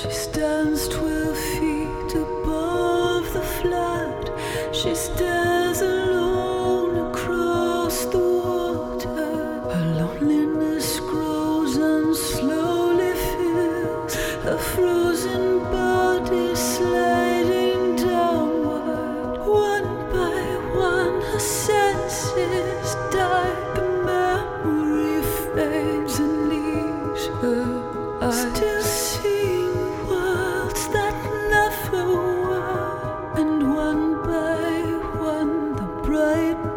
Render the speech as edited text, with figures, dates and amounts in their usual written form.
She stands 12 feet above the flood. She stares alone across the water. Her loneliness grows and slowly fills her frozen body, sliding downward. One by one, her senses die. The memory fades and leaves her eyes. Still seeing worlds that never were, and one by one the bright